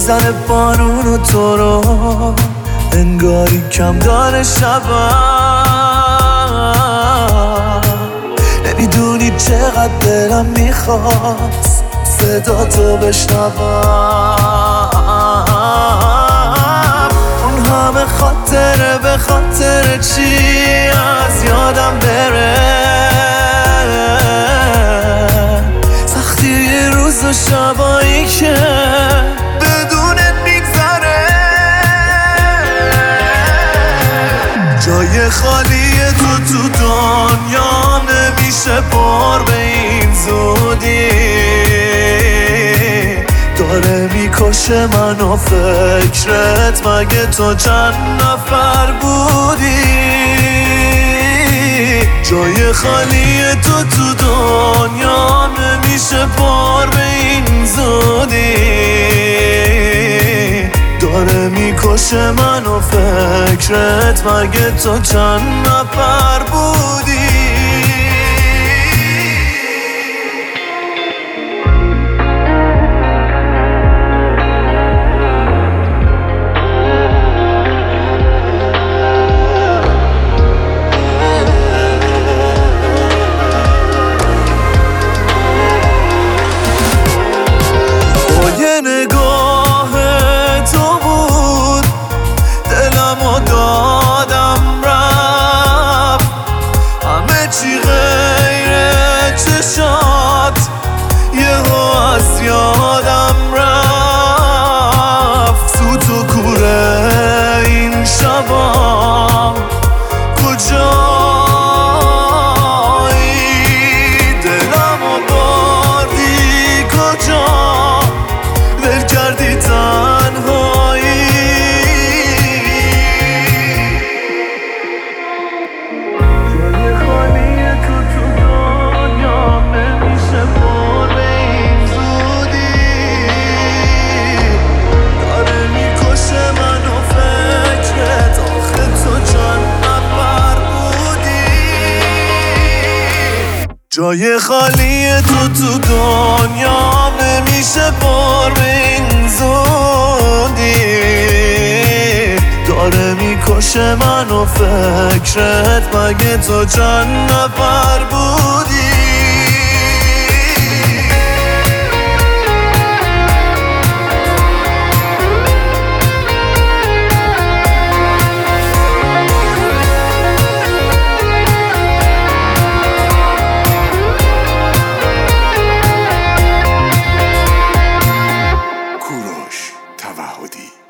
میزنه بارون و تو رو انگاری کم داره شبم. نمیدونی چقدر دلم میخواست صدا تو بشنوم. اون همه خاطره به خاطر چی از یادم بره. سختی یه روز و شبایی که بدونت میگذره. جای خالی تو دنیا نمیشه پر به این زودی. داره میکشه منو فکرت مگه تو چند نفر بودی. جای خالی تو دنیا نمیشه پر به این زودی. داره میکشه منو فکرت مگه تو چند نفر بودی. نگاه تو بود دلمو دادم رفت. همه چی غیر چشات یهو از یادم رفت. سوت و کوره این شبا کجایی. دلمو بردی کجا کردی تنهایی. جای خالی تو دنیا نمیشه پر به این زودی. داره میکشه منو فکرت آخه تو چند نفر بودی. جای خالی تو دنیا نمیشه پر به این زودی. داره میکشه منو فکرت مگه تو چند نفر بودی. توحدی